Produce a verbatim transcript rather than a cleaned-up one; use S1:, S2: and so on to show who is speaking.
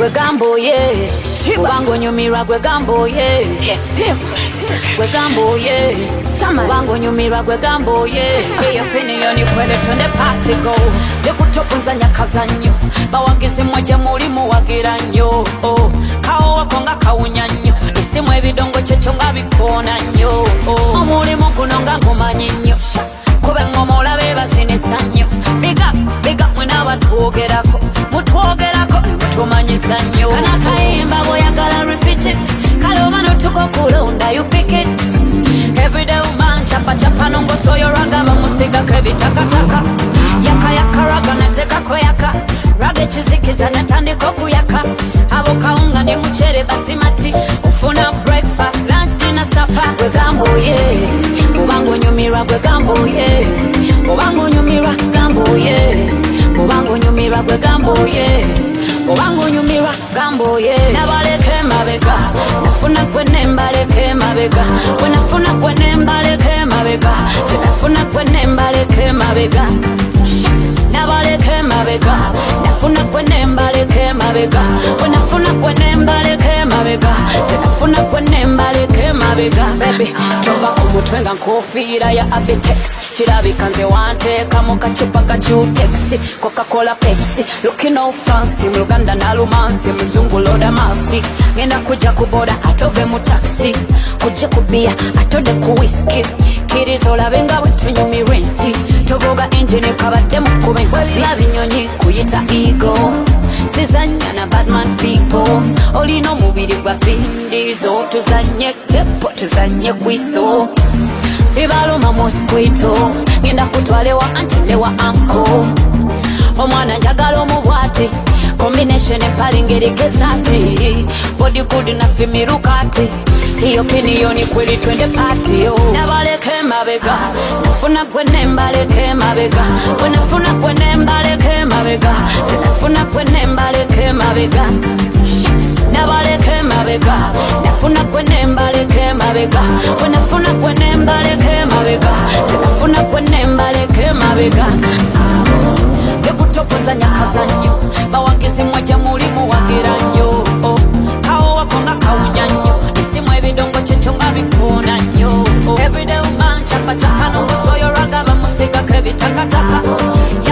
S1: gwe gambo ye Ubango nyumirwa gwe gambo ye Gwe gambo ye Ubango nyumirwa gwe gambo ye Your opinion ikwele twende party go Lekutopunza nyakazanyo Bawagizi mwaje muri muwagira nyo Kao wakonga kawunya nyo Isimu ebidongo checho nga bikona nyo Omulimu kunonga ngumanyi nyo Kube ngomola beba sinesanyo Big up, big up mwena watuogerako Mutuogerako, mutumanyisa nyo Kana kaimba boyagala repeat it Kaloma no tuko kulonda you pick it Everyday woman chapa chapa nongo soyo raga Bamusiga kebi taka taka Yaka yaka raga nateka koyaka Raga chizikiza natandiko kuyaka Abo kaunga ni mchere basimati Ufuna breakfast, lunch, dinner, supper Gwe gambo ye Ubango nyumira gwe gambo ye Ubango nyumira gambo ye Ubango nyumira gwe gambo ye Ubango nyumira gambo ye Nabaleke mabega Nafuna kwe nembaleke mabega Wenafuna kwe nembaleke mabega Zinafuna kwe nembaleke mabega Nabaleke mabega Nafuna kwe nembaleke mabega Wenafuna kwe nembaleke mabega Zinafuna kwe nembaleke mabega Baby, jova kumutwenga nkofira ya Abitex Chirabika nze wanteka mu kachupa ka Jutex Coca-Cola Pepsi Looking all fancy Mluganda na lumansi Mzungu loda masi Ngenda kuja kuboda atove mu taxi Kuje kubia atode ku whisky Kirizola benga wetu nyumirensi Tovoga engine kabade mukube Webila binyonyi kuyita ego Sizanya na badman people Olino mubiri gwa vindizo Tuzanye tepo tuzanye kwiso Bibaluma mosquito Ngenda kutwale wa antile wa anko Omwana njagala omubwati Combination epalingeri kesati Body good na fimirukati Hiyo opinioni kweli twende party yo Nabaleke mabega Nafuna kwe nembaleke mabega Wenafuna kwe nembaleke mabega Zinafuna kwe nembaleke mabega Nabaleke mabega Nafuna kwe nembaleke mabega Wenafuna kwe nembaleke mabega Zinafuna kwe nembaleke mabega Lekutopunza nyakazanyo Bawagizi mwaje muri muwagira nyo Kao wakonga kawunya nyo Isimu ebidongo checho nga bikona nyo Everyday woman chapa chapa Nungu soyo raga bamusiga kebi taka taka